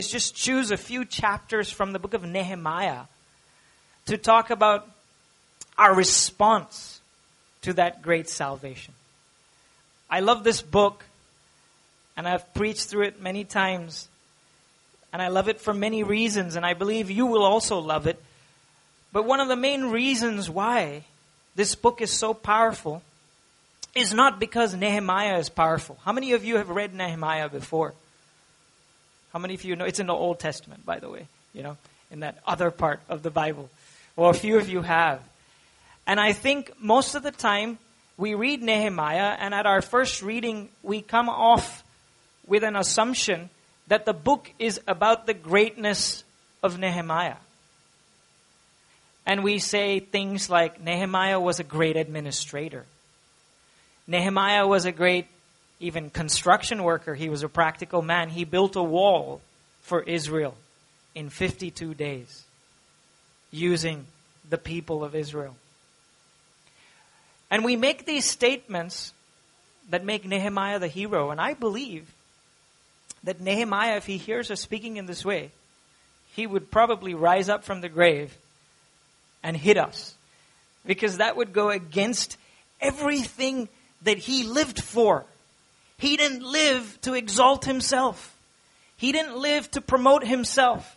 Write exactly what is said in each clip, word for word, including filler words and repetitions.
just choose a few chapters from the book of Nehemiah to talk about our response to that great salvation. I love this book, and I've preached through it many times, and I love it for many reasons, and I believe you will also love it. But one of the main reasons why this book is so powerful is not because Nehemiah is powerful. How many of you have read Nehemiah before? How many of you know? It's in the Old Testament, by the way, you know, in that other part of the Bible. Well, a few of you have. And I think most of the time we read Nehemiah, and at our first reading, we come off with an assumption that the book is about the greatness of Nehemiah. And we say things like, Nehemiah was a great administrator. Nehemiah was a great even construction worker. He was a practical man. He built a wall for Israel in fifty-two days using the people of Israel. And we make these statements that make Nehemiah the hero. And I believe that Nehemiah, if he hears us speaking in this way, he would probably rise up from the grave and hit us. Because that would go against everything that he lived for. He didn't live to exalt himself. He didn't live to promote himself.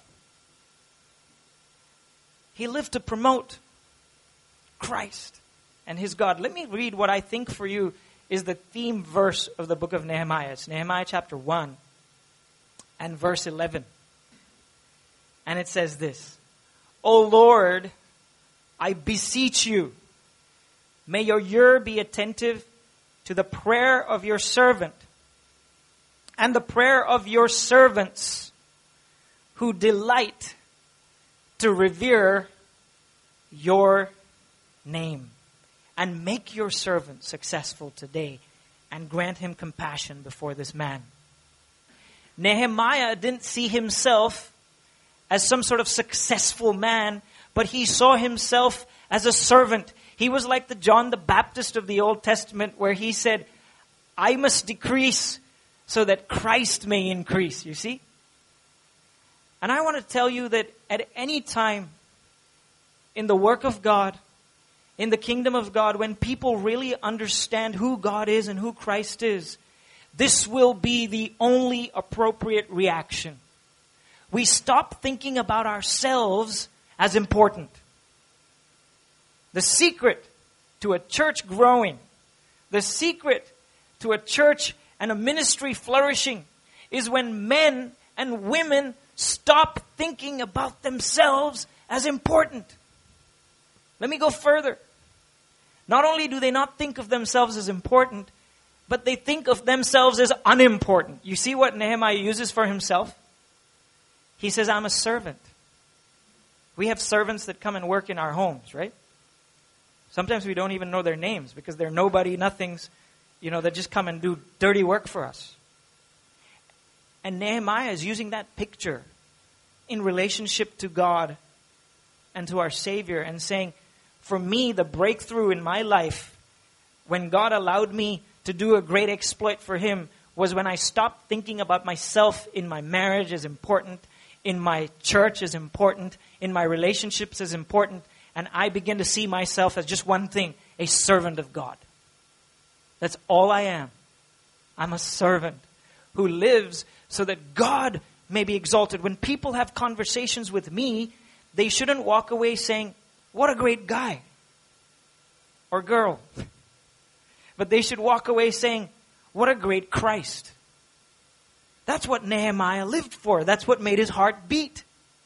He lived to promote Christ and his God. Let me read what I think for you is the theme verse of the book of Nehemiah. It's Nehemiah chapter one and verse eleven. And it says this, O Lord, I beseech you, may your ear be attentive to the prayer of your servant and the prayer of your servants who delight to revere your name. And make your servant successful today and grant him compassion before this man. Nehemiah didn't see himself as some sort of successful man, but he saw himself as a servant. He was like the John the Baptist of the Old Testament, where he said, I must decrease so that Christ may increase, you see? And I want to tell you that at any time in the work of God, in the kingdom of God, when people really understand who God is and who Christ is, this will be the only appropriate reaction. We stop thinking about ourselves as important. The secret to a church growing, the secret to a church and a ministry flourishing is when men and women stop thinking about themselves as important. Let me go further. Not only do they not think of themselves as important, but they think of themselves as unimportant. You see what Nehemiah uses for himself? He says, I'm a servant. We have servants that come and work in our homes, right? Sometimes we don't even know their names because they're nobody, nothings, you know, that just come and do dirty work for us. And Nehemiah is using that picture in relationship to God and to our Savior and saying, for me, the breakthrough in my life, when God allowed me to do a great exploit for Him, was when I stopped thinking about myself in my marriage as important, in my church as important, in my relationships as important, and I begin to see myself as just one thing, a servant of God. That's all I am. I'm a servant who lives so that God may be exalted. When people have conversations with me, they shouldn't walk away saying, what a great guy or girl. But they should walk away saying, what a great Christ. That's what Nehemiah lived for. That's what made his heart beat.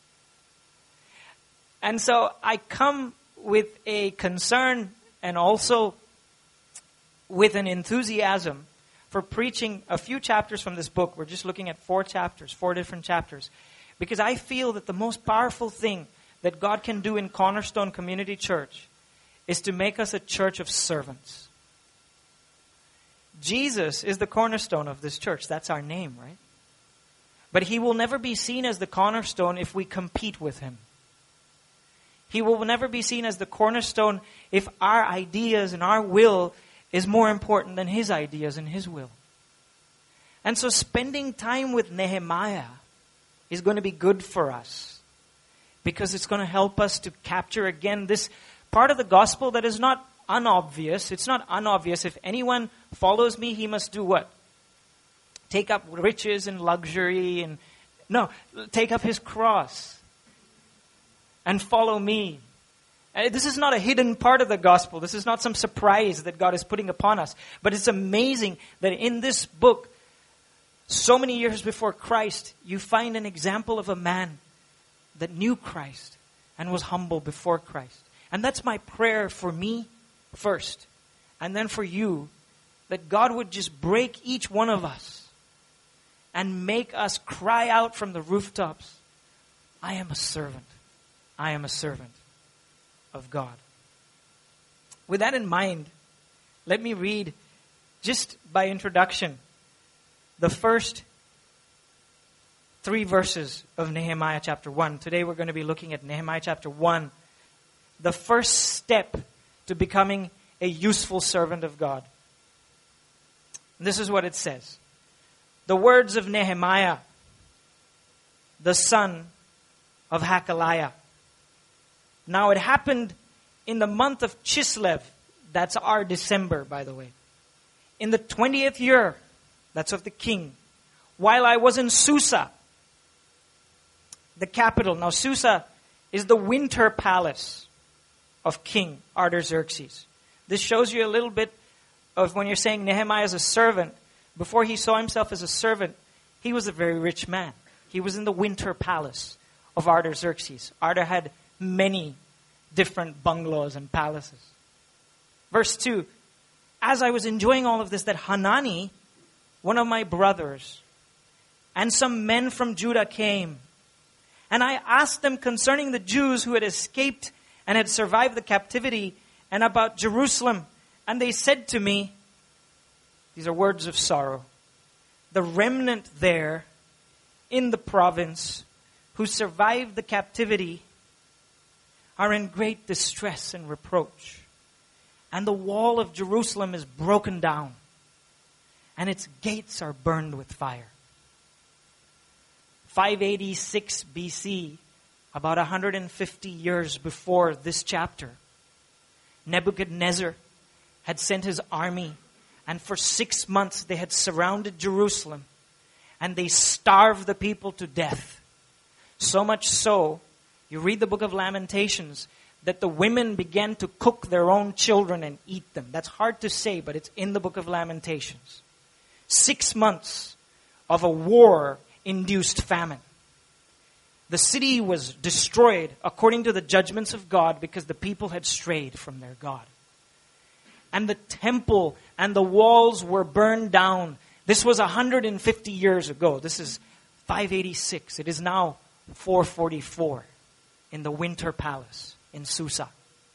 And so I come with a concern and also with an enthusiasm for preaching a few chapters from this book. We're just looking at four chapters, four different chapters. Because I feel that the most powerful thing that God can do in Cornerstone Community Church is to make us a church of servants. Jesus is the cornerstone of this church. That's our name, right? But He will never be seen as the cornerstone if we compete with Him. He will never be seen as the cornerstone if our ideas and our will is more important than His ideas and His will. And so spending time with Nehemiah is going to be good for us, because it's going to help us to capture again this part of the gospel that is not unobvious. It's not unobvious. If anyone follows me, he must do what? Take up riches and luxury and no, take up his cross and follow me. And this is not a hidden part of the gospel. This is not some surprise that God is putting upon us. But it's amazing that in this book, so many years before Christ, you find an example of a man that knew Christ and was humble before Christ. And that's my prayer for me first, and then for you, that God would just break each one of us and make us cry out from the rooftops, I am a servant. I am a servant of God. With that in mind, let me read, just by introduction, the first three verses of Nehemiah chapter one. Today we're going to be looking at Nehemiah chapter one, the first step to becoming a useful servant of God. This is what it says. The words of Nehemiah, the son of Hakaliah. Now it happened in the month of Chislev. That's our December, by the way. In the twentieth year, that's of the king, while I was in Susa, the capital. Now Susa is the winter palace of King Artaxerxes. This shows you a little bit of when you're saying Nehemiah is a servant. Before he saw himself as a servant, he was a very rich man. He was in the winter palace of Artaxerxes. Arta had many different bungalows and palaces. Verse two, as I was enjoying all of this, that Hanani, one of my brothers, and some men from Judah came. And I asked them concerning the Jews who had escaped and had survived the captivity, and about Jerusalem. And they said to me, these are words of sorrow, the remnant there in the province who survived the captivity are in great distress and reproach. And the wall of Jerusalem is broken down, and its gates are burned with fire. five eighty-six B C, about one hundred fifty years before this chapter, Nebuchadnezzar had sent his army, and for six months they had surrounded Jerusalem, and they starved the people to death. So much so, you read the book of Lamentations, that the women began to cook their own children and eat them. That's hard to say, but it's in the book of Lamentations. Six months of a war-induced famine. The city was destroyed according to the judgments of God because the people had strayed from their God. And the temple and the walls were burned down. This was one hundred fifty years ago. This is five eighty-six. It is now four forty-four in the winter palace in Susa.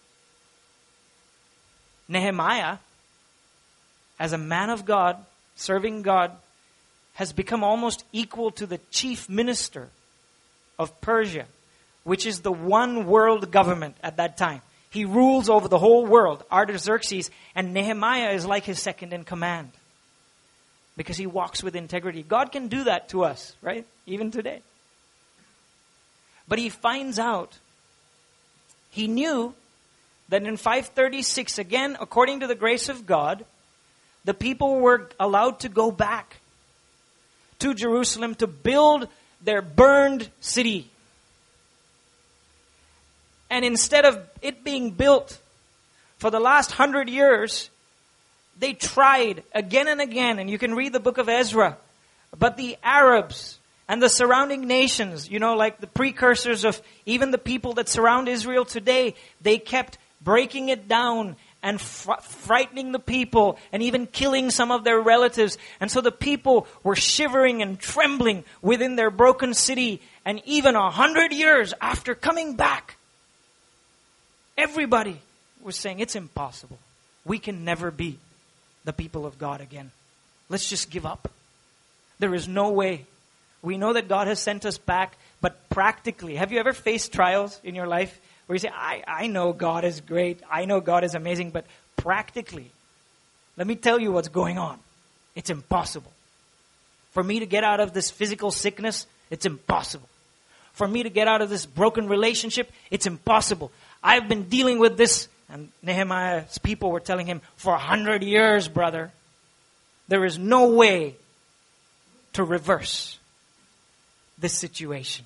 Nehemiah, as a man of God, serving God, has become almost equal to the chief minister of Persia, which is the one world government at that time. He rules over the whole world, Artaxerxes, and Nehemiah is like his second in command because he walks with integrity. God can do that to us, right? Even today. But he finds out, he knew that in five thirty-six, again, according to the grace of God, the people were allowed to go back to Jerusalem to build their burned city. And instead of it being built for the last hundred years, they tried again and again. And you can read the book of Ezra. But the Arabs and the surrounding nations, you know, like the precursors of even the people that surround Israel today, they kept breaking it down and fr- frightening the people and even killing some of their relatives. And so the people were shivering and trembling within their broken city. And even a hundred years after coming back, everybody was saying, it's impossible. We can never be the people of God again. Let's just give up. There is no way. We know that God has sent us back, but practically, have you ever faced trials in your life where you say, I, I know God is great, I know God is amazing, but practically, let me tell you what's going on. It's impossible. For me to get out of this physical sickness, It's impossible. For me to get out of this broken relationship, it's impossible. I've been dealing with this. And Nehemiah's people were telling him, for a hundred years, brother, there is no way to reverse this situation.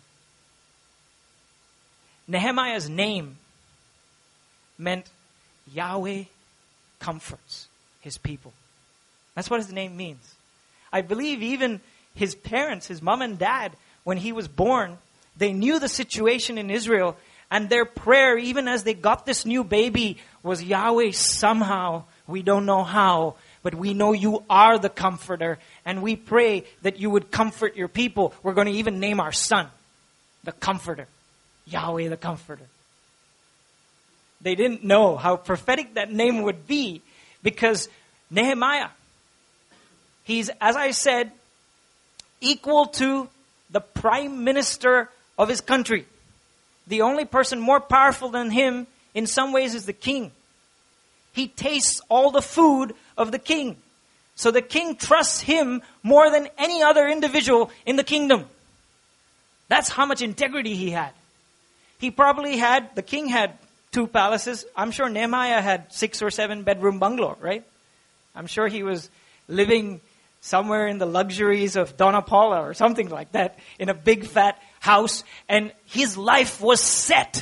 Nehemiah's name meant Yahweh comforts his people. That's what his name means. I believe even his parents, his mom and dad, when he was born, they knew the situation in Israel, and their prayer, even as they got this new baby, was Yahweh, somehow, we don't know how, but we know you are the comforter, and we pray that you would comfort your people. We're going to even name our son the Comforter. Yahweh the Comforter. They didn't know how prophetic that name would be, because Nehemiah, he's, as I said, equal to the prime minister of his country. The only person more powerful than him in some ways is the king. He tastes all the food of the king. So the king trusts him more than any other individual in the kingdom. That's how much integrity he had. He probably had, the king had two palaces. I'm sure Nehemiah had six or seven bedroom bungalow, right? I'm sure he was living somewhere in the luxuries of Donna Paula or something like that, in a big fat house, and his life was set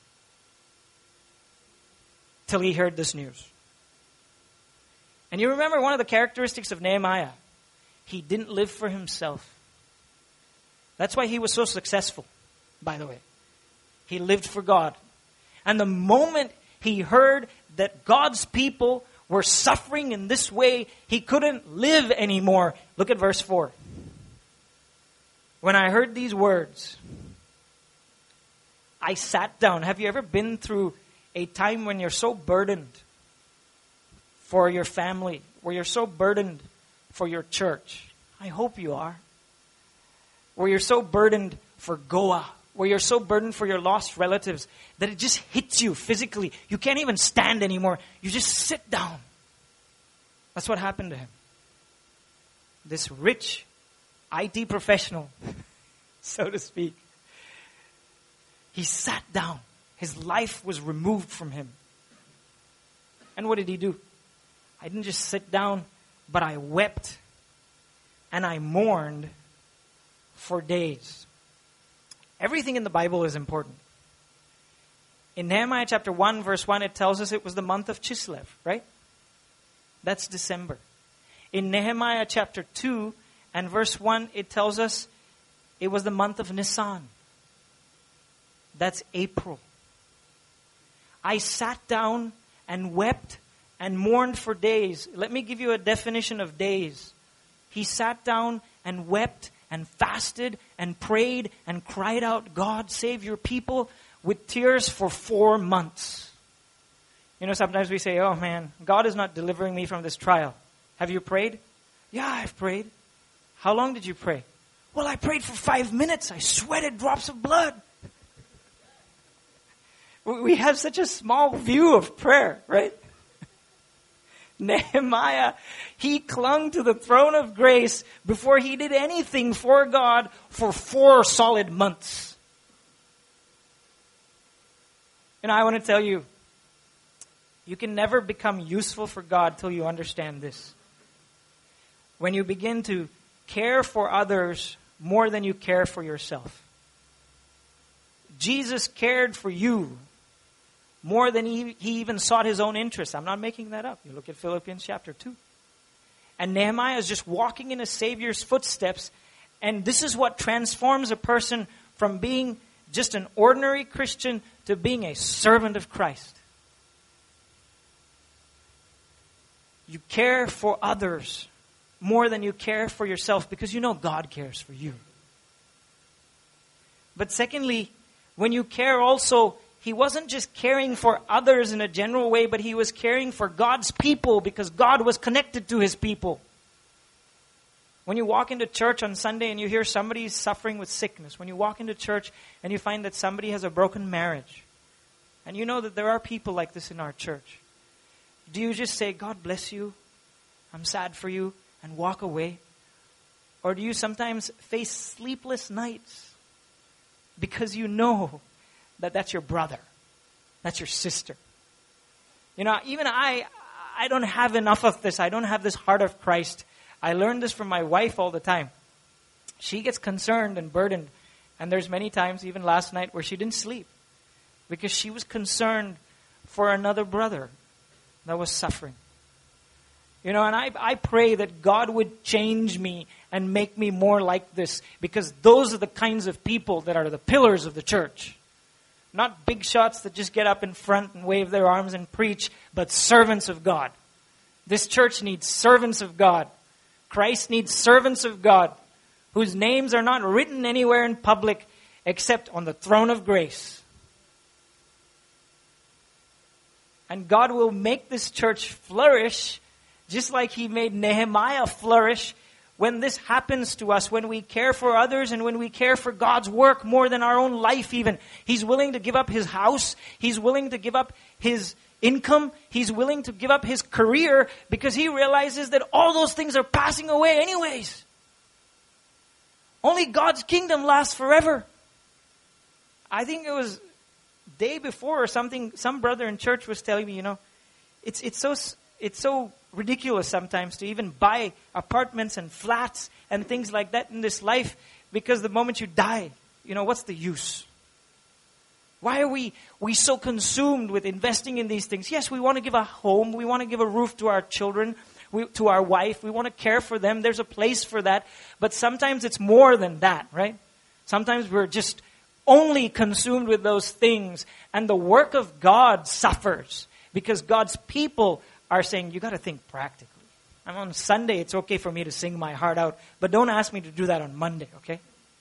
till he heard this news. And you remember one of the characteristics of Nehemiah, he didn't live for himself. That's why he was so successful, by the way. He lived for God. And the moment he heard that God's people were suffering in this way, he couldn't live anymore. Look at verse four. When I heard these words, I sat down. Have you ever been through a time when you're so burdened for your family, where you're so burdened for your church? I hope you are. Where you're so burdened for Goa, where you're so burdened for your lost relatives that it just hits you physically. You can't even stand anymore. You just sit down. That's what happened to him. This rich I T professional, so to speak, he sat down. His life was removed from him. And what did he do? I didn't just sit down, but I wept and I mourned for days. Everything in the Bible is important. In Nehemiah chapter one, verse one, it tells us it was the month of Chislev, right? That's December. In Nehemiah chapter two and verse one, it tells us it was the month of Nisan. That's April. I sat down and wept and mourned for days. Let me give you a definition of days. He sat down and wept and fasted and prayed and cried out, God, save your people, with tears for four months. You know, sometimes we say, oh man, God is not delivering me from this trial. Have you prayed? Yeah, I've prayed. How long did you pray? Well, I prayed for five minutes. I sweated drops of blood. We have such a small view of prayer, right? Nehemiah, he clung to the throne of grace before he did anything for God for four solid months. And I want to tell you, you can never become useful for God till you understand this. When you begin to care for others more than you care for yourself. Jesus cared for you more than he, he even sought his own interests. I'm not making that up. You look at Philippians chapter two. And Nehemiah is just walking in his Savior's footsteps. And this is what transforms a person from being just an ordinary Christian to being a servant of Christ. You care for others more than you care for yourself because you know God cares for you. But secondly, when you care also, he wasn't just caring for others in a general way, but he was caring for God's people because God was connected to his people. When you walk into church on Sunday and you hear somebody is suffering with sickness, when you walk into church and you find that somebody has a broken marriage, and you know that there are people like this in our church, do you just say, God bless you, I'm sad for you, and walk away? Or do you sometimes face sleepless nights because you know that that's your brother, that's your sister? You know, even I, I don't have enough of this. I don't have this heart of Christ. I learned this from my wife all the time. She gets concerned and burdened. And there's many times, even last night, where she didn't sleep because she was concerned for another brother that was suffering. You know, and I, I pray that God would change me and make me more like this, because those are the kinds of people that are the pillars of the church. Not big shots that just get up in front and wave their arms and preach, but servants of God. This church needs servants of God. Christ needs servants of God whose names are not written anywhere in public except on the throne of grace. And God will make this church flourish just like He made Nehemiah flourish when this happens to us, when we care for others and when we care for God's work more than our own life even. He's willing to give up His house. He's willing to give up His income. He's willing to give up His career because He realizes that all those things are passing away anyways. Only God's kingdom lasts forever. I think it was day before or something, some brother in church was telling me, you know, it's it's so it's so ridiculous sometimes to even buy apartments and flats and things like that in this life, because the moment you die, you know, what's the use? Why are we we so consumed with investing in these things? Yes, we want to give a home, we want to give a roof to our children, we, to our wife, we want to care for them. There's a place for that, but sometimes it's more than that, right? Sometimes we're just only consumed with those things, and the work of God suffers because God's people are saying, you got to think practically. I'm on Sunday, it's okay for me to sing my heart out, but don't ask me to do that on Monday, okay?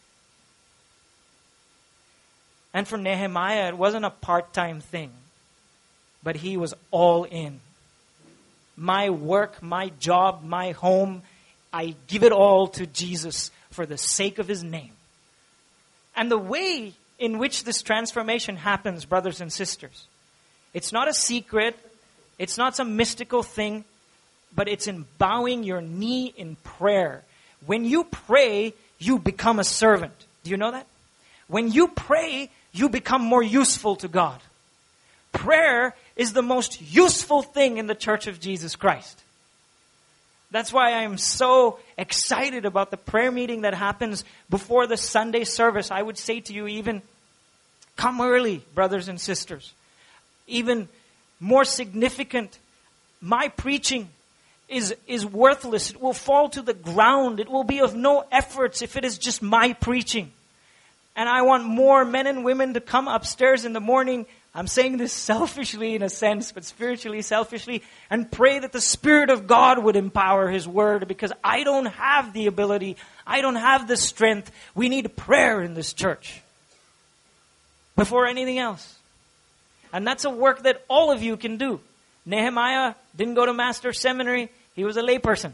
And for Nehemiah, it wasn't a part-time thing, but he was all in. My work, my job, my home, I give it all to Jesus for the sake of His name. And the way in which this transformation happens, brothers and sisters, it's not a secret, it's not some mystical thing, but it's in bowing your knee in prayer. When you pray, you become a servant. Do you know that? When you pray, you become more useful to God. Prayer is the most useful thing in the Church of Jesus Christ. That's why I'm so excited about the prayer meeting that happens before the Sunday service. I would say to you even, come early, brothers and sisters. Even more significant, my preaching is, is worthless. It will fall to the ground. It will be of no efforts if it is just my preaching. And I want more men and women to come upstairs in the morning. I'm saying this selfishly in a sense, but spiritually selfishly, and pray that the Spirit of God would empower His Word, because I don't have the ability. I don't have the strength. We need prayer in this church before anything else. And that's a work that all of you can do. Nehemiah didn't go to master's seminary. He was a layperson.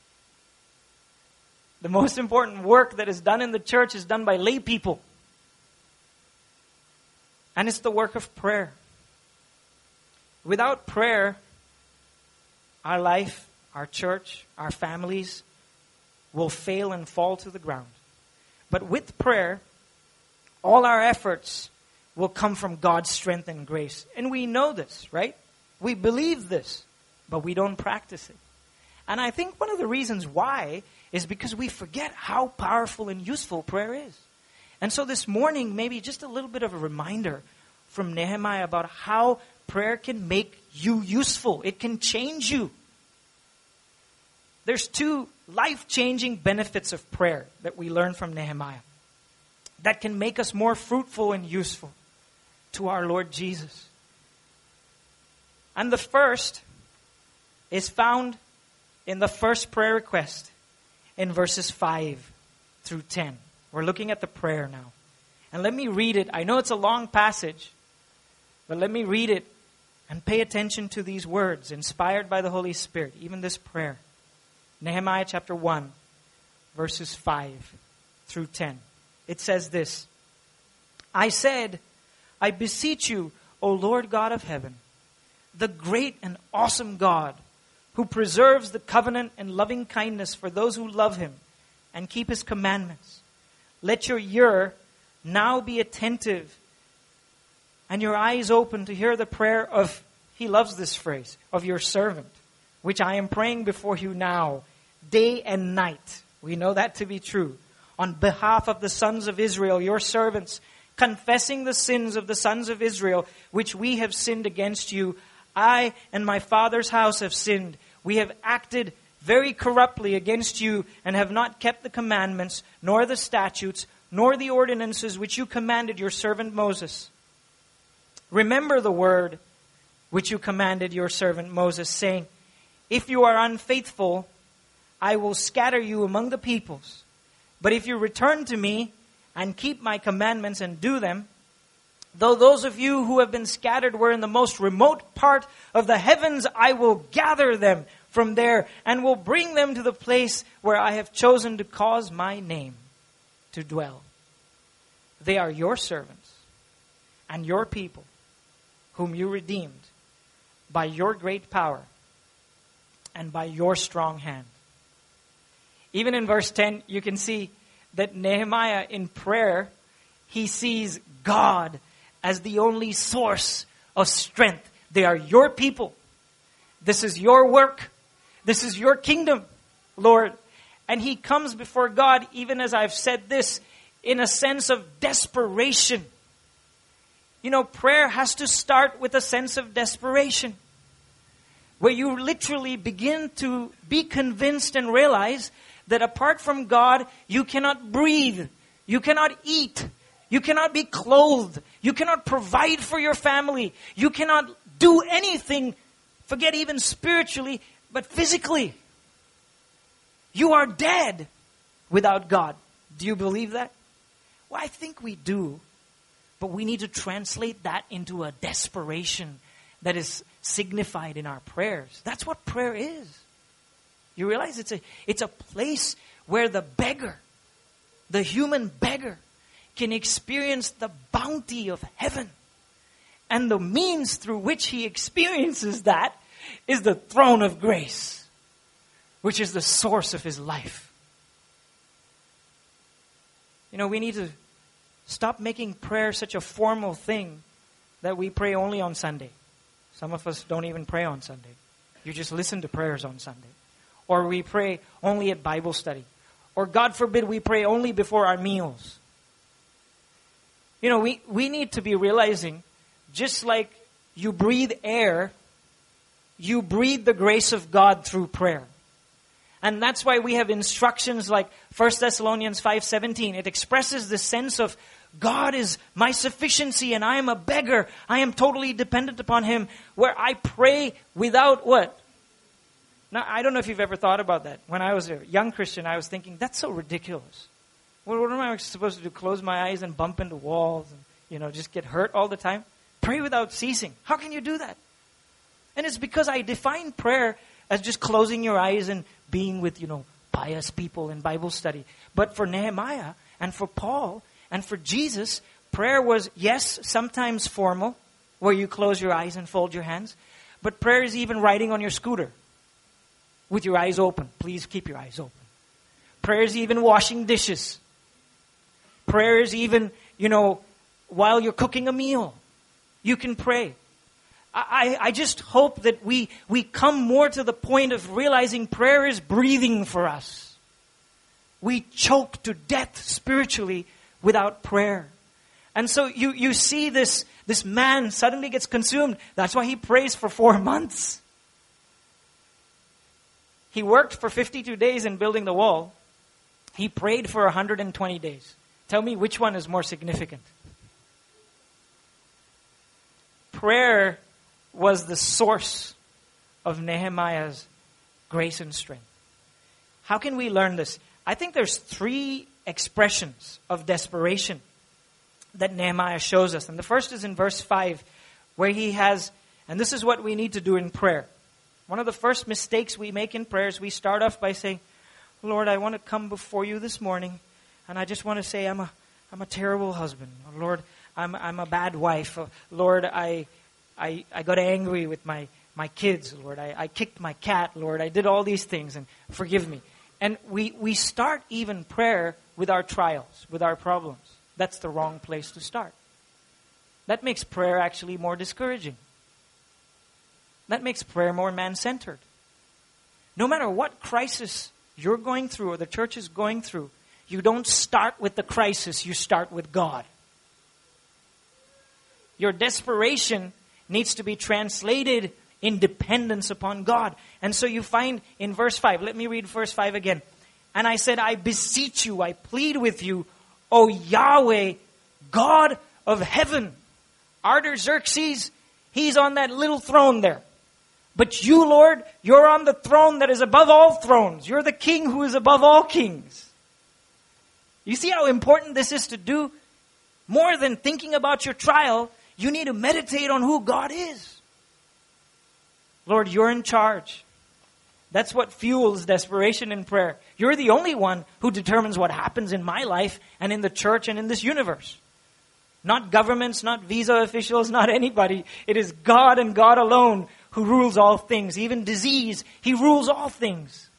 The most important work that is done in the church is done by lay people. And it's the work of prayer. Without prayer, our life, our church, our families will fail and fall to the ground. But with prayer, all our efforts will come from God's strength and grace. And we know this, right? We believe this, but we don't practice it. And I think one of the reasons why is because we forget how powerful and useful prayer is. And so this morning, maybe just a little bit of a reminder from Nehemiah about how prayer can make you useful. It can change you. There's two life-changing benefits of prayer that we learn from Nehemiah that can make us more fruitful and useful to our Lord Jesus. And the first is found in the first prayer request in verses five through ten. We're looking at the prayer now. And let me read it. I know it's a long passage, but let me read it and pay attention to these words inspired by the Holy Spirit, even this prayer. Nehemiah chapter one, verses five through ten. It says this: I said, I beseech you, O Lord God of heaven, the great and awesome God, who preserves the covenant and loving kindness for those who love Him and keep his commandments. Let your ear now be attentive and your eyes open to hear the prayer of, he loves this phrase, of your servant, which I am praying before you now, day and night. We know that to be true. On behalf of the sons of Israel, your servants, confessing the sins of the sons of Israel, which we have sinned against you. I and my father's house have sinned. We have acted very corruptly against you and have not kept the commandments, nor the statutes, nor the ordinances which you commanded your servant Moses. Remember the word which you commanded your servant Moses, saying, if you are unfaithful, I will scatter you among the peoples. But if you return to me and keep my commandments and do them, though those of you who have been scattered were in the most remote part of the heavens, I will gather them from there and will bring them to the place where I have chosen to cause my name to dwell. They are your servants and your people, whom you redeemed by your great power and by your strong hand. Even in verse ten, you can see that Nehemiah in prayer, he sees God as the only source of strength. They are your people. This is your work. This is your kingdom, Lord. And he comes before God, even as I've said this, in a sense of desperation. You know, prayer has to start with a sense of desperation, where you literally begin to be convinced and realize that apart from God, you cannot breathe, you cannot eat, you cannot be clothed, you cannot provide for your family, you cannot do anything, forget even spiritually, but physically. You are dead without God. Do you believe that? Well, I think we do. But we need to translate that into a desperation that is signified in our prayers. That's what prayer is. You realize it's a, it's a place where the beggar, the human beggar, can experience the bounty of heaven. And the means through which he experiences that is the throne of grace, which is the source of his life. You know, we need to stop making prayer such a formal thing that we pray only on Sunday. Some of us don't even pray on Sunday. You just listen to prayers on Sunday. Or we pray only at Bible study. Or God forbid we pray only before our meals. You know, we, we need to be realizing, just like you breathe air, you breathe the grace of God through prayer. And that's why we have instructions like First Thessalonians five seventeen. It expresses the sense of God is my sufficiency and I am a beggar. I am totally dependent upon Him. Where I pray without what? Now, I don't know if you've ever thought about that. When I was a young Christian, I was thinking, that's so ridiculous. What, what am I supposed to do? Close my eyes and bump into walls and, you know, just get hurt all the time? Pray without ceasing. How can you do that? And it's because I define prayer as just closing your eyes and being with, you know, pious people in Bible study. But for Nehemiah and for Paul and for Jesus, prayer was, yes, sometimes formal, where you close your eyes and fold your hands. But prayer is even riding on your scooter with your eyes open. Please keep your eyes open. Prayer is even washing dishes. Prayer is even, you know, while you're cooking a meal. You can pray. I, I just hope that we, we come more to the point of realizing prayer is breathing for us. We choke to death spiritually without prayer. And so you, you see this, this man suddenly gets consumed. That's why he prays for four months. He worked for fifty-two days in building the wall. He prayed for one hundred twenty days. Tell me which one is more significant. Prayer was the source of Nehemiah's grace and strength. How can we learn this? I think there's three expressions of desperation that Nehemiah shows us. And the first is in verse five, where he has, and this is what we need to do in prayer. One of the first mistakes we make in prayer is we start off by saying, Lord, I want to come before you this morning, and I just want to say I'm a I'm a terrible husband. Lord, I'm I'm a bad wife. Lord, I I, I got angry with my, my kids, Lord. I, I kicked my cat, Lord. I did all these things, and forgive me. And we, we start even prayer with our trials, with our problems. That's the wrong place to start. That makes prayer actually more discouraging. That makes prayer more man-centered. No matter what crisis you're going through or the church is going through, you don't start with the crisis, you start with God. Your desperation needs to be translated in dependence upon God. And so you find in verse five, let me read verse five again. And I said, I beseech you, I plead with you, O Yahweh, God of heaven. Artaxerxes, he's on that little throne there. But you, Lord, you're on the throne that is above all thrones. You're the king who is above all kings. You see how important this is to do? More than thinking about your trial, you need to meditate on who God is. Lord, you're in charge. That's what fuels desperation in prayer. You're the only one who determines what happens in my life and in the church and in this universe. Not governments, not visa officials, not anybody. It is God and God alone who rules all things. Even disease, He rules all things.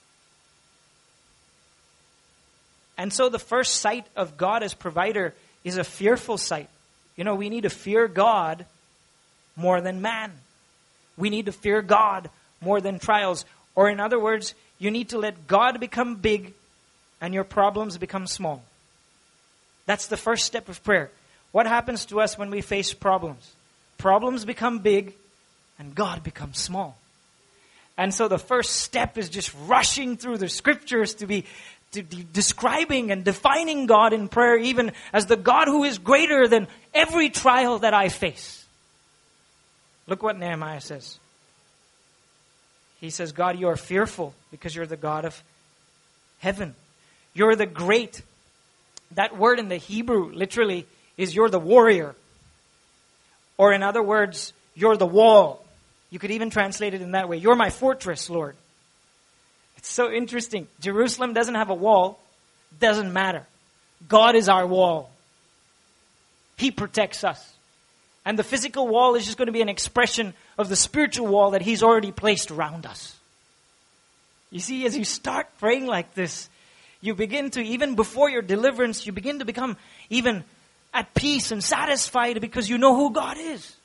And so the first sight of God as provider is a fearful sight. You know, we need to fear God more than man. We need to fear God more than trials. Or in other words, you need to let God become big and your problems become small. That's the first step of prayer. What happens to us when we face problems? Problems become big and God becomes small. And so the first step is just rushing through the scriptures to be to de- describing and defining God in prayer, even as the God who is greater than every trial that I face. Look what Nehemiah says. He says, God, you are fearful because you're the God of heaven. You're the great. That word in the Hebrew literally is you're the warrior. Or in other words, you're the wall. You could even translate it in that way. You're my fortress, Lord. It's so interesting. Jerusalem doesn't have a wall. Doesn't matter. God is our wall. He protects us. And the physical wall is just going to be an expression of the spiritual wall that He's already placed around us. You see, as you start praying like this, you begin to, even before your deliverance, you begin to become even at peace and satisfied because you know who God is.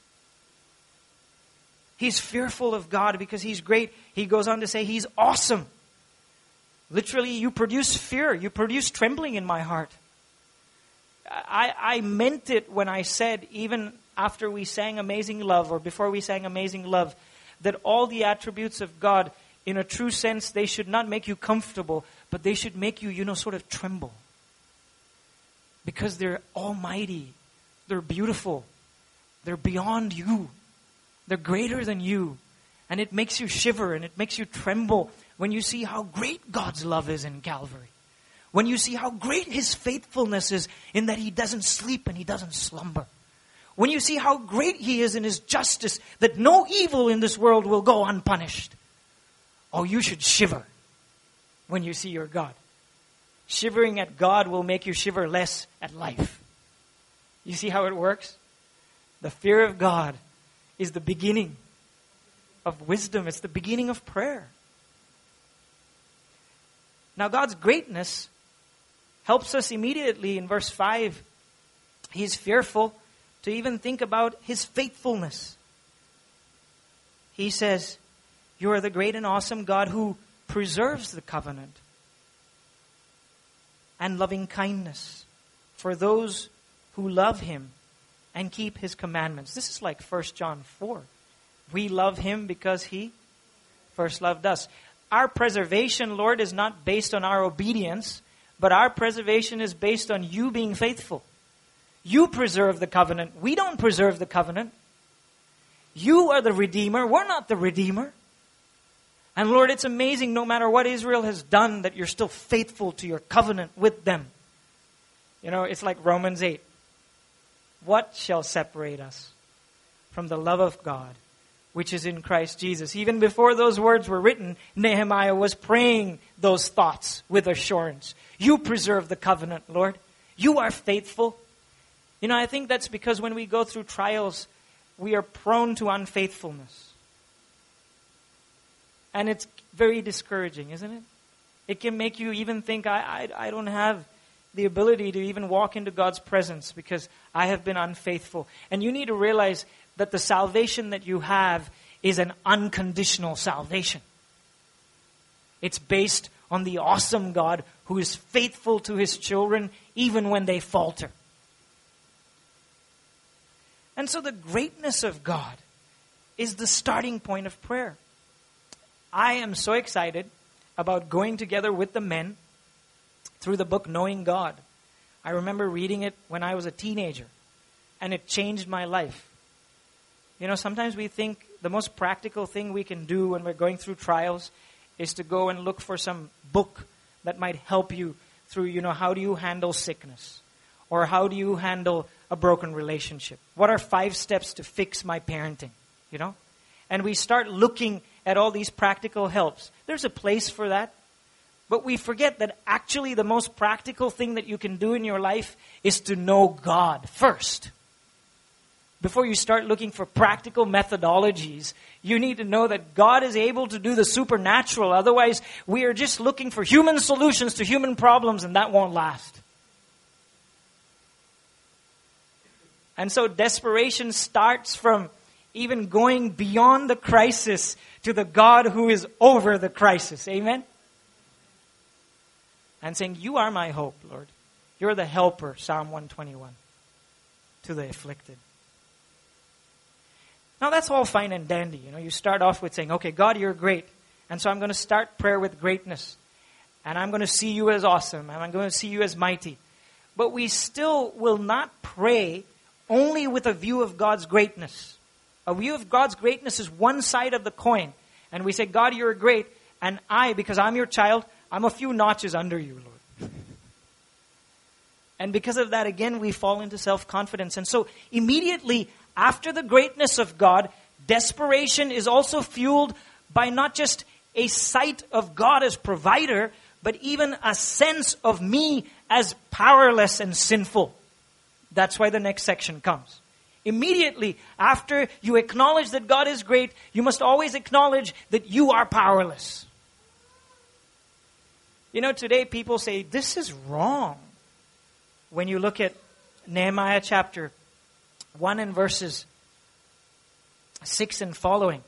He's fearful of God because He's great. He goes on to say He's awesome. Literally, you produce fear. You produce trembling in my heart. I, I meant it when I said, even after we sang Amazing Love, or before we sang Amazing Love, that all the attributes of God, in a true sense, they should not make you comfortable, but they should make you, you know, sort of tremble. Because they're almighty. They're beautiful. They're beyond you. They're greater than you. And it makes you shiver and it makes you tremble when you see how great God's love is in Calvary. When you see how great His faithfulness is in that He doesn't sleep and He doesn't slumber. When you see how great He is in His justice, that no evil in this world will go unpunished. Oh, you should shiver when you see your God. Shivering at God will make you shiver less at life. You see how it works? The fear of God is the beginning of wisdom. It's the beginning of prayer. Now, God's greatness helps us immediately in verse five. He's fearful to even think about His faithfulness. He says, you are the great and awesome God who preserves the covenant and loving kindness for those who love Him and keep His commandments. This is like First John four. We love Him because He first loved us. Our preservation, Lord, is not based on our obedience, but our preservation is based on You being faithful. You preserve the covenant. We don't preserve the covenant. You are the Redeemer. We're not the Redeemer. And Lord, it's amazing no matter what Israel has done that You're still faithful to Your covenant with them. You know, it's like Romans eight. What shall separate us from the love of God, which is in Christ Jesus? Even before those words were written, Nehemiah was praying those thoughts with assurance. You preserve the covenant, Lord. You are faithful. You know, I think that's because when we go through trials, we are prone to unfaithfulness. And it's very discouraging, isn't it? It can make you even think, I, I, I don't have the ability to even walk into God's presence because I have been unfaithful. And you need to realize that the salvation that you have is an unconditional salvation. It's based on the awesome God who is faithful to His children even when they falter. And so the greatness of God is the starting point of prayer. I am so excited about going together with the men through the book Knowing God. I remember reading it when I was a teenager, and it changed my life. You know, sometimes we think the most practical thing we can do when we're going through trials is to go and look for some book that might help you through, you know, how do you handle sickness? Or how do you handle a broken relationship? What are five steps to fix my parenting? You know? And we start looking at all these practical helps. There's a place for that. But we forget that actually the most practical thing that you can do in your life is to know God first. Before you start looking for practical methodologies, you need to know that God is able to do the supernatural. Otherwise, we are just looking for human solutions to human problems, and that won't last. And so desperation starts from even going beyond the crisis to the God who is over the crisis. Amen? And saying, you are my hope, Lord. You're the helper, Psalm one twenty-one, to the afflicted. Now that's all fine and dandy. You know, you start off with saying, okay, God, you're great. And so I'm going to start prayer with greatness. And I'm going to see you as awesome. And I'm going to see you as mighty. But we still will not pray only with a view of God's greatness. A view of God's greatness is one side of the coin. And we say, God, you're great. And I, because I'm your child, I'm a few notches under you, Lord. And because of that, again, we fall into self-confidence. And so immediately after the greatness of God, desperation is also fueled by not just a sight of God as provider, but even a sense of me as powerless and sinful. That's why the next section comes. Immediately after you acknowledge that God is great, you must always acknowledge that you are powerless. You know, today people say, this is wrong. When you look at Nehemiah chapter one and verses six and following.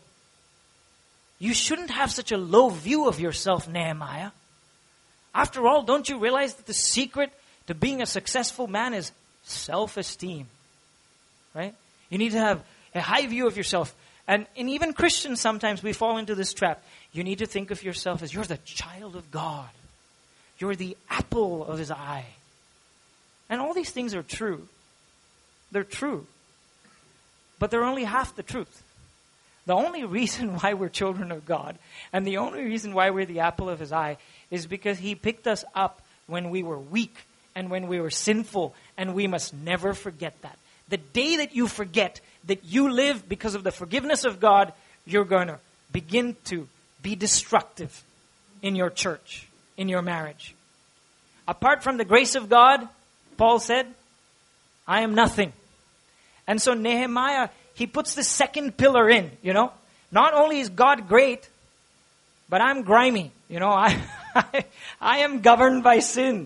You shouldn't have such a low view of yourself, Nehemiah. After all, don't you realize that the secret to being a successful man is self-esteem? Right? You need to have a high view of yourself. And, and even Christians, sometimes we fall into this trap. You need to think of yourself as you're the child of God. You're the apple of His eye. And all these things are true. They're true. But they're only half the truth. The only reason why we're children of God, and the only reason why we're the apple of His eye, is because He picked us up when we were weak and when we were sinful, and we must never forget that. The day that you forget that you live because of the forgiveness of God, you're going to begin to be destructive in your church, in your marriage. Apart from the grace of God, Paul said, I am nothing. And so Nehemiah, he puts the second pillar in, you know. Not only is God great, but I'm grimy. You know, I, I, I am governed by sin.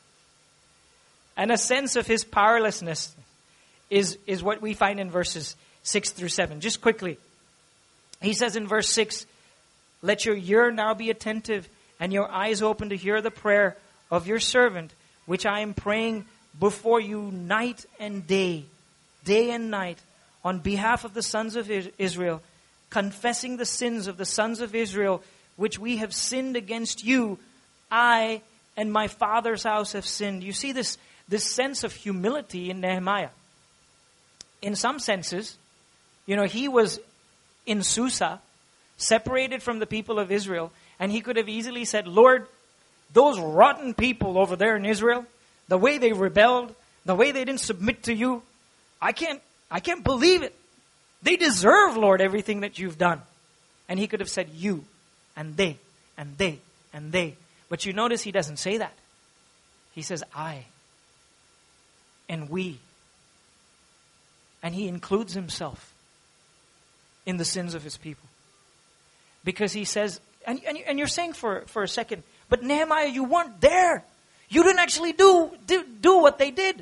And a sense of His powerlessness is, is what we find in verses six through seven. Just quickly. He says in verse six, let your ear now be attentive and your eyes open to hear the prayer of your servant, which I am praying before you night and day, day and night, on behalf of the sons of Israel, confessing the sins of the sons of Israel, which we have sinned against you. I and my father's house have sinned. You see this, this sense of humility in Nehemiah. In some senses, you know, he was in Susa, separated from the people of Israel, and he could have easily said, Lord, those rotten people over there in Israel, the way they rebelled, the way they didn't submit to you, I can't, I can't believe it. They deserve, Lord, everything that you've done. And he could have said you, and they, and they, and they. But you notice he doesn't say that. He says I, and we. And he includes himself in the sins of his people. Because he says, and, and, and you're saying for, for a second, But Nehemiah, you weren't there. You didn't actually do, do, do what they did.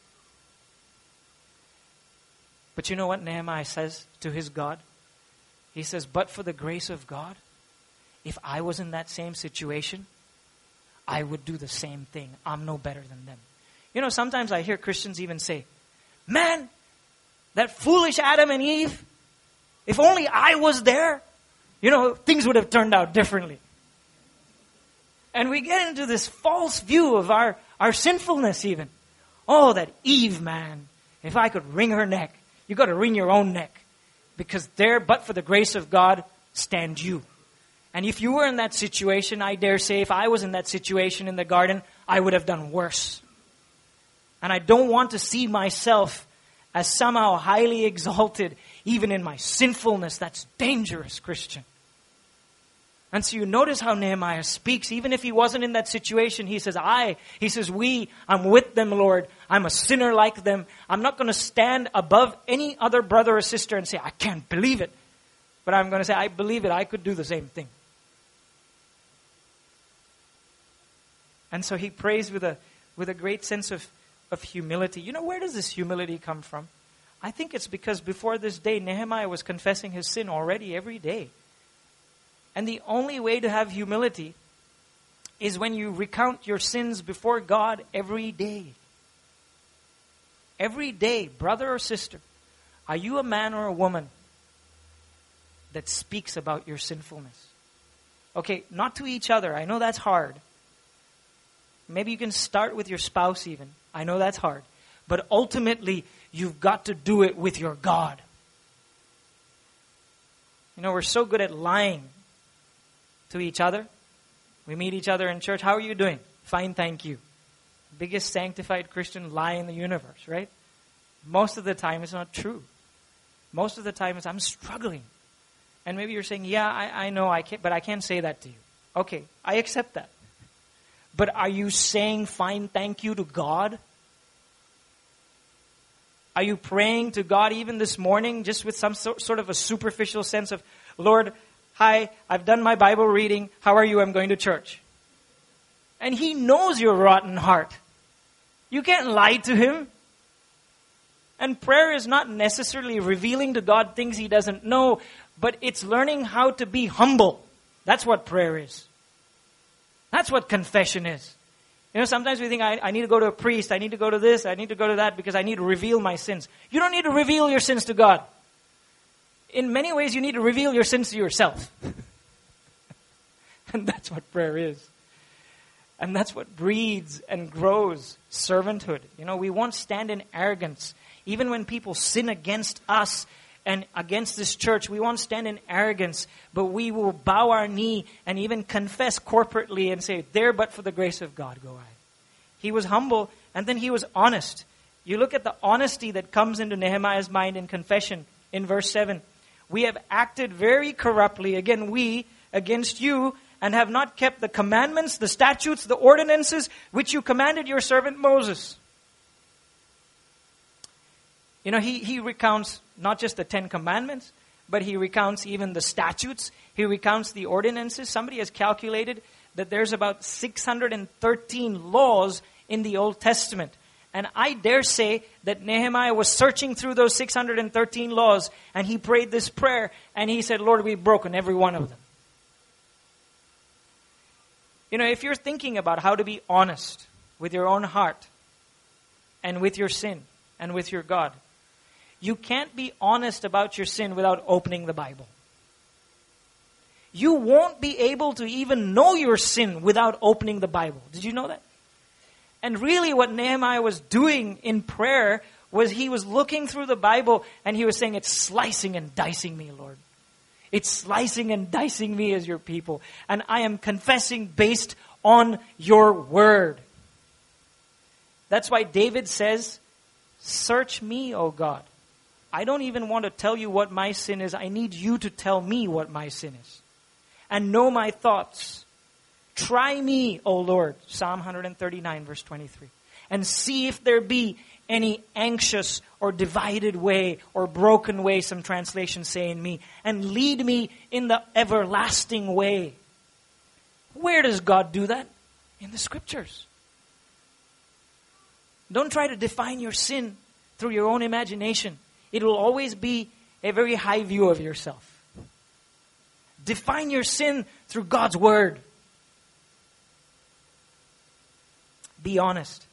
But you know what Nehemiah says to his God? He says, but for the grace of God, if I was in that same situation, I would do the same thing. I'm no better than them. You know, sometimes I hear Christians even say, man, that foolish Adam and Eve, if only I was there, you know, things would have turned out differently. And we get into this false view of our, our sinfulness even. Oh, that Eve, man, if I could wring her neck. You got to wring your own neck. Because there, but for the grace of God, stand you. And if you were in that situation, I dare say, if I was in that situation in the garden, I would have done worse. And I don't want to see myself as somehow highly exalted, even in my sinfulness. That's dangerous, Christian. And so you notice how Nehemiah speaks. Even if he wasn't in that situation, he says, I, he says, we, I'm with them, Lord. I'm a sinner like them. I'm not going to stand above any other brother or sister and say, I can't believe it. But I'm going to say, I believe it. I could do the same thing. And so he prays with a, with a great sense of, of humility. You know, where does this humility come from? I think it's because before this day, Nehemiah was confessing his sin already every day. And the only way to have humility is when you recount your sins before God every day. Every day, brother or sister, are you a man or a woman that speaks about your sinfulness? Okay, not to each other. I know that's hard. Maybe you can start with your spouse even. I know that's hard. But ultimately, you've got to do it with your God. You know, we're so good at lying to each other. We meet each other in church. How are you doing? Fine, thank you. Biggest sanctified Christian lie in the universe, right? Most of the time it's not true. Most of the time it's I'm struggling. And maybe you're saying, yeah, I, I know, I can't, but I can't say that to you. Okay, I accept that. But are you saying fine, thank you to God? Are you praying to God even this morning just with some so, sort of a superficial sense of, Lord, hi, I've done my Bible reading. How are you? I'm going to church. And He knows your rotten heart. You can't lie to Him. And prayer is not necessarily revealing to God things He doesn't know, but it's learning how to be humble. That's what prayer is. That's what confession is. You know, sometimes we think, I, I need to go to a priest, I need to go to this, I need to go to that, because I need to reveal my sins. You don't need to reveal your sins to God. In many ways, you need to reveal your sins to yourself. And that's what prayer is. And that's what breeds and grows servanthood. You know, we won't stand in arrogance. Even when people sin against us and against this church, we won't stand in arrogance, but we will bow our knee and even confess corporately and say, there but for the grace of God go I. He was humble, and then he was honest. You look at the honesty that comes into Nehemiah's mind in confession in verse seven. We have acted very corruptly, again we, against you, and have not kept the commandments, the statutes, the ordinances, which you commanded your servant Moses. You know, he, he recounts not just the Ten Commandments, but he recounts even the statutes. He recounts the ordinances. Somebody has calculated that there's about six hundred thirteen laws in the Old Testament. And I dare say that Nehemiah was searching through those six hundred thirteen laws, and he prayed this prayer, and he said, Lord, we've broken every one of them. You know, if you're thinking about how to be honest with your own heart, and with your sin, and with your God, you can't be honest about your sin without opening the Bible. You won't be able to even know your sin without opening the Bible. Did you know that? And really what Nehemiah was doing in prayer was he was looking through the Bible and he was saying, it's slicing and dicing me, Lord. It's slicing and dicing me as your people. And I am confessing based on your word. That's why David says, search me, O God. I don't even want to tell you what my sin is. I need you to tell me what my sin is. And know my thoughts. Try me, O Lord. Psalm one thirty-nine, verse twenty-three. And see if there be any anxious or divided way or broken way, some translations say in me. And lead me in the everlasting way. Where does God do that? In the Scriptures. Don't try to define your sin through your own imagination. It will always be a very high view of yourself. Define your sin through God's Word. Be honest.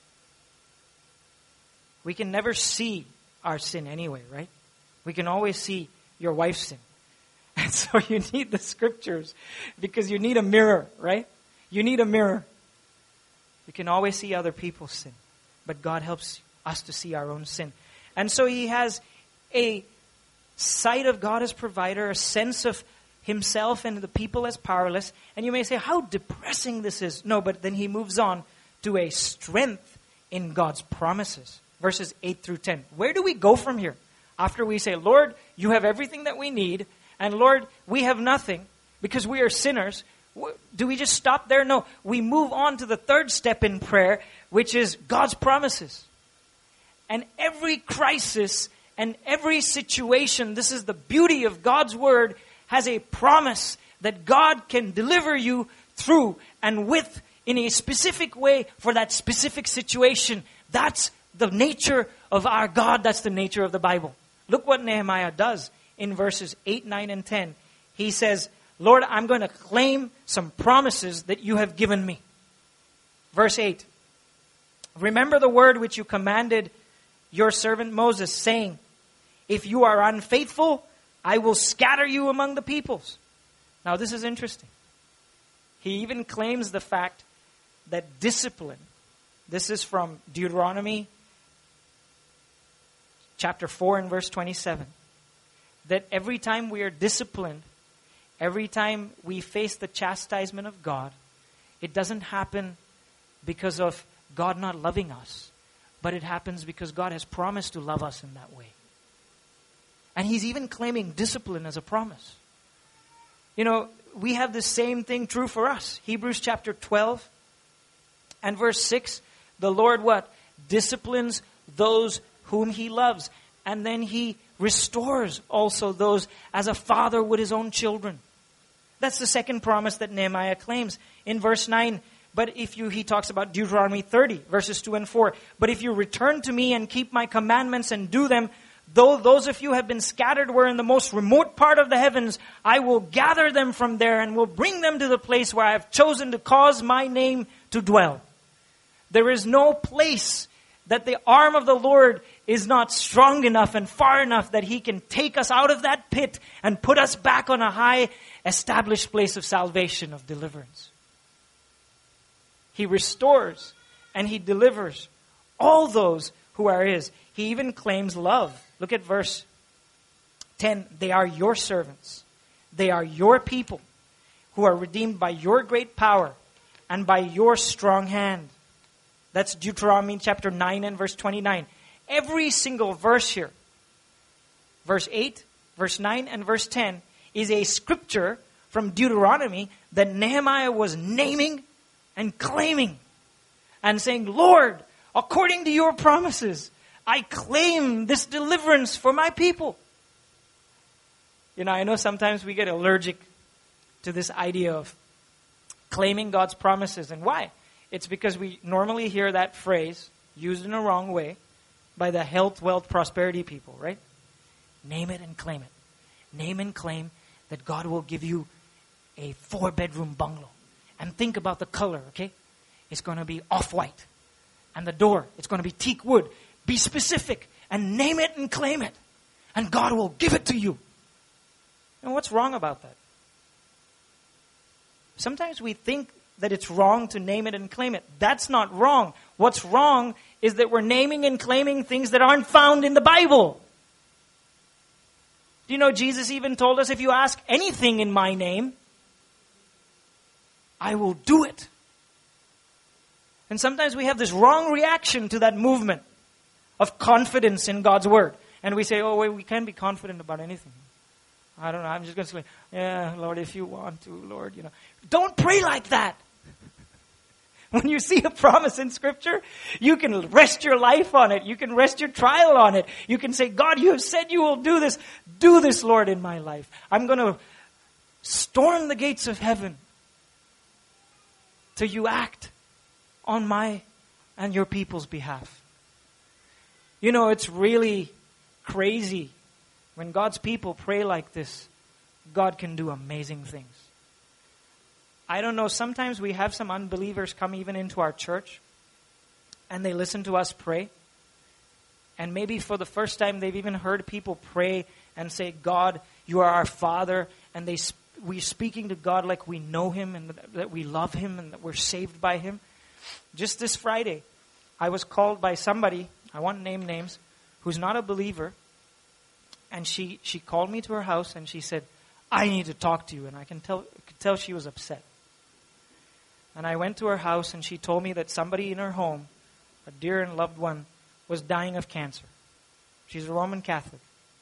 We can never see our sin anyway, right? We can always see your wife's sin. And so you need the Scriptures because you need a mirror, right? You need a mirror. You can always see other people's sin, but God helps us to see our own sin. And so He has a sight of God as provider, a sense of Himself and the people as powerless. And you may say, how depressing this is. No, but then He moves on to a strength in God's promises. Verses eight through ten. Where do we go from here? After we say, Lord, you have everything that we need. And Lord, we have nothing because we are sinners. Do we just stop there? No. We move on to the third step in prayer, which is God's promises. And every crisis and every situation, this is the beauty of God's Word, has a promise that God can deliver you through and with in a specific way for that specific situation. That's the nature of our God. That's the nature of the Bible. Look what Nehemiah does in verses eight, nine, and ten. He says, Lord, I'm going to claim some promises that you have given me. Verse eight. Remember the word which you commanded your servant Moses, saying, if you are unfaithful, I will scatter you among the peoples. Now this is interesting. He even claims the fact that discipline, this is from Deuteronomy chapter four and verse twenty-seven, that every time we are disciplined, every time we face the chastisement of God, it doesn't happen because of God not loving us, but it happens because God has promised to love us in that way. And He's even claiming discipline as a promise. You know, we have the same thing true for us. Hebrews chapter twelve and verse six, the Lord what? Disciplines those whom He loves. And then He restores also those as a father would his own children. That's the second promise that Nehemiah claims. In verse nine, but if you, he talks about Deuteronomy thirty, verses two and four. But if you return to me and keep my commandments and do them, though those of you have been scattered were in the most remote part of the heavens, I will gather them from there and will bring them to the place where I have chosen to cause my name to dwell. There is no place that the arm of the Lord is not strong enough and far enough that He can take us out of that pit and put us back on a high established place of salvation, of deliverance. He restores and He delivers all those who are His. He even claims love. Look at verse ten. They are your servants. They are your people who are redeemed by your great power and by your strong hand. That's Deuteronomy chapter nine and verse twenty-nine. Every single verse here, verse eight, verse nine, and verse ten, is a scripture from Deuteronomy that Nehemiah was naming and claiming and saying, Lord, according to your promises, I claim this deliverance for my people. You know, I know sometimes we get allergic to this idea of claiming God's promises. And why? It's because we normally hear that phrase used in a wrong way by the health, wealth, prosperity people, right? Name it and claim it. Name and claim that God will give you a four-bedroom bungalow. And think about the color, okay? It's going to be off-white. And the door, it's going to be teak wood. Be specific and name it and claim it. And God will give it to you. And what's wrong about that? Sometimes we think that it's wrong to name it and claim it. That's not wrong. What's wrong is that we're naming and claiming things that aren't found in the Bible. Do you know Jesus even told us, if you ask anything in my name, I will do it. And sometimes we have this wrong reaction to that movement of confidence in God's word. And we say, oh, wait, we can't be confident about anything. I don't know, I'm just going to say, yeah, Lord, if you want to, Lord, you know. Don't pray like that. When you see a promise in Scripture, you can rest your life on it. You can rest your trial on it. You can say, God, you have said you will do this. Do this, Lord, in my life. I'm going to storm the gates of heaven till you act on my and your people's behalf. You know, it's really crazy when God's people pray like this. God can do amazing things. I don't know, sometimes we have some unbelievers come even into our church and they listen to us pray. And maybe for the first time they've even heard people pray and say, God, you are our Father. And they we're speaking to God like we know Him and that we love Him and that we're saved by Him. Just this Friday, I was called by somebody, I won't name names, who's not a believer. And she, she called me to her house and she said, I need to talk to you. And I can tell, could tell she was upset. And I went to her house and she told me that somebody in her home, a dear and loved one, was dying of cancer. She's a Roman Catholic.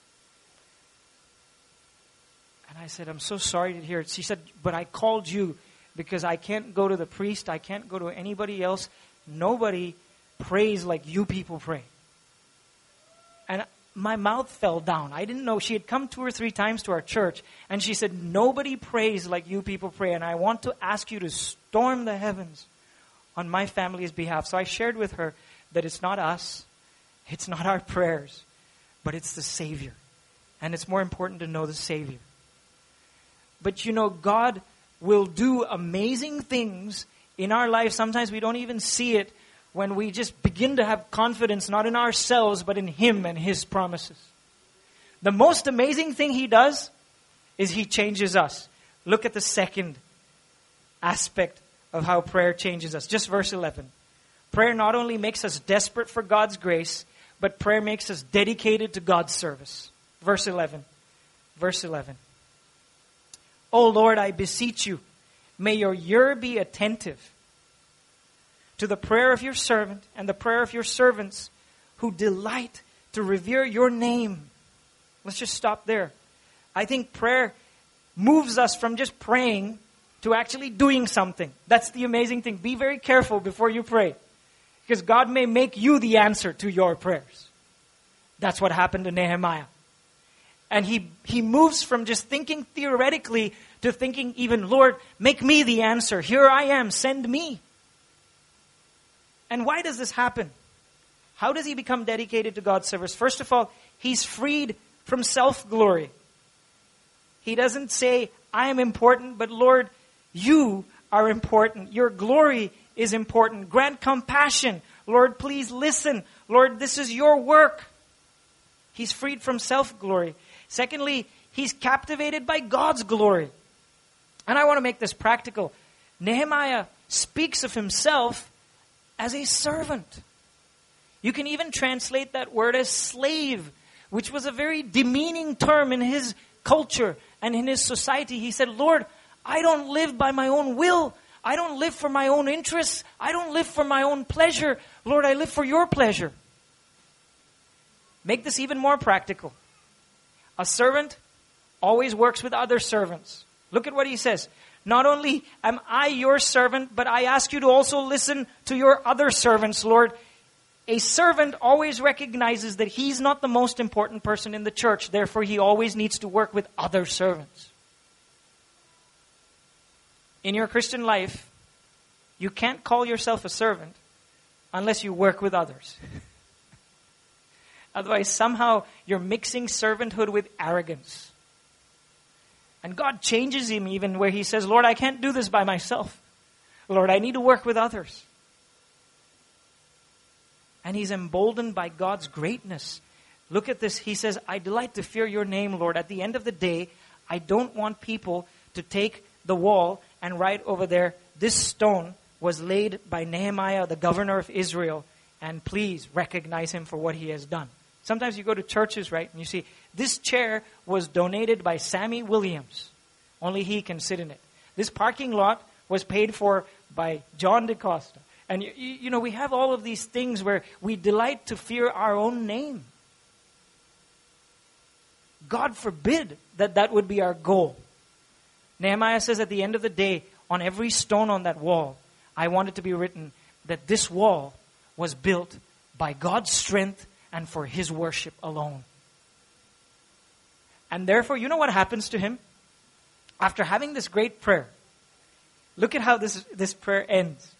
And I said, I'm so sorry to hear it. She said, but I called you because I can't go to the priest. I can't go to anybody else. Nobody prays like you people pray. And my mouth fell down. I didn't know. She had come two or three times to our church. And she said, nobody prays like you people pray. And I want to ask you to storm the heavens on my family's behalf. So I shared with her that it's not us. It's not our prayers. But it's the Savior. And it's more important to know the Savior. But you know, God will do amazing things in our life. Sometimes we don't even see it when we just begin to have confidence, not in ourselves, but in Him and His promises. The most amazing thing He does is He changes us. Look at the second aspect of how prayer changes us. Just verse eleven. Prayer not only makes us desperate for God's grace, but prayer makes us dedicated to God's service. Verse eleven. Verse eleven. O Lord, I beseech you, may your ear be attentive to the prayer of your servant and the prayer of your servants who delight to revere your name. Let's just stop there. I think prayer moves us from just praying to actually doing something. That's the amazing thing. Be very careful before you pray, because God may make you the answer to your prayers. That's what happened to Nehemiah. And he, he moves from just thinking theoretically to thinking even, Lord, make me the answer. Here I am, send me. And why does this happen? How does he become dedicated to God's service? First of all, he's freed from self-glory. He doesn't say, I am important, but Lord, you are important. Your glory is important. Grant compassion. Lord, please listen. Lord, this is your work. He's freed from self-glory. Secondly, he's captivated by God's glory. And I want to make this practical. Nehemiah speaks of himself as a servant. You can even translate that word as slave, which was a very demeaning term in his culture and in his society. He said, Lord, I don't live by my own will. I don't live for my own interests. I don't live for my own pleasure. Lord, I live for your pleasure. Make this even more practical. A servant always works with other servants. Look at what he says. Not only am I your servant, but I ask you to also listen to your other servants, Lord. A servant always recognizes that he's not the most important person in the church. Therefore, he always needs to work with other servants. In your Christian life, you can't call yourself a servant unless you work with others. Otherwise, somehow you're mixing servanthood with arrogance. And God changes him even where he says, Lord, I can't do this by myself. Lord, I need to work with others. And he's emboldened by God's greatness. Look at this. He says, I delight to fear your name, Lord. At the end of the day, I don't want people to take the wall and write over there, this stone was laid by Nehemiah, the governor of Israel, and please recognize him for what he has done. Sometimes you go to churches, right, and you see, this chair was donated by Sammy Williams. Only he can sit in it. This parking lot was paid for by John DeCosta. And, you, you know, we have all of these things where we delight to fear our own name. God forbid that that would be our goal. Nehemiah says at the end of the day, on every stone on that wall, I want it to be written that this wall was built by God's strength and for His worship alone. And therefore, you know what happens to him? After having this great prayer, Look at how this, this prayer ends.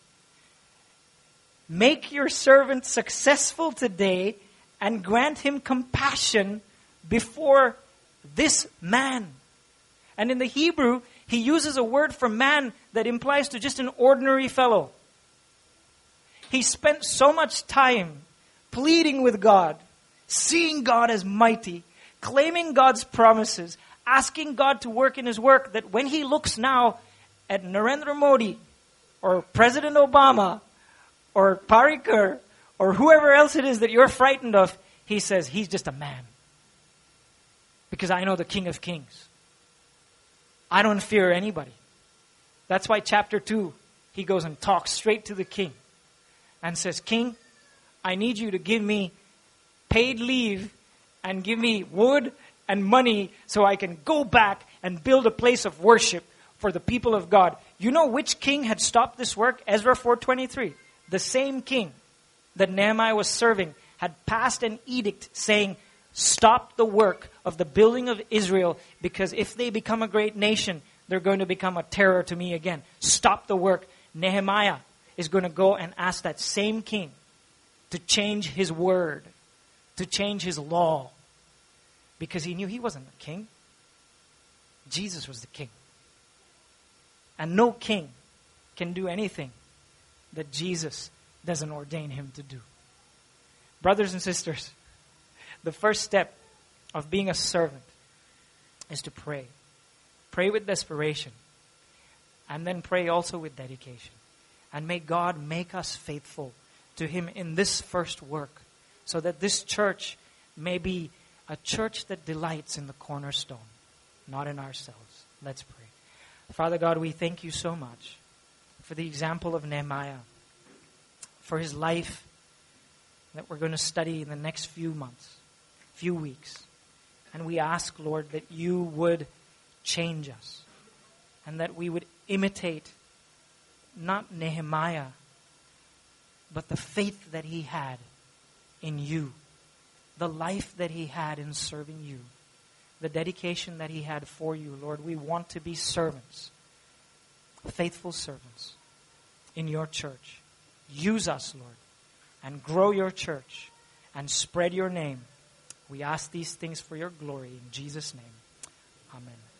Make your servant successful today and grant him compassion before this man. And in the Hebrew, he uses a word for man that implies to just an ordinary fellow. He spent so much time pleading with God, seeing God as mighty, claiming God's promises, asking God to work in his work, that when he looks now at Narendra Modi or President Obama or Parikar or whoever else it is that you're frightened of, he says, he's just a man. Because I know the King of Kings. I don't fear anybody. That's why chapter two, he goes and talks straight to the king and says, King, I need you to give me paid leave and give me wood and money so I can go back and build a place of worship for the people of God. You know which king had stopped this work? Ezra four twenty-three. The same king that Nehemiah was serving had passed an edict saying, stop the work of the building of Israel, because if they become a great nation, they're going to become a terror to me again. Stop the work. Nehemiah is going to go and ask that same king to change his word, to change his law, because he knew he wasn't the king. Jesus was the king. And no king can do anything that Jesus doesn't ordain him to do. Brothers and sisters, the first step of being a servant is to pray. Pray with desperation. And then pray also with dedication. And may God make us faithful to him in this first work, so that this church may be a church that delights in the cornerstone, not in ourselves. Let's pray. Father God, we thank you so much for the example of Nehemiah, for his life that we're going to study in the next few months, few weeks. And we ask, Lord, that you would change us and that we would imitate not Nehemiah, but the faith that he had in you, the life that he had in serving you, the dedication that he had for you. Lord, we want to be servants, faithful servants in your church. Use us, Lord, and grow your church and spread your name. We ask these things for your glory in Jesus' name. Amen.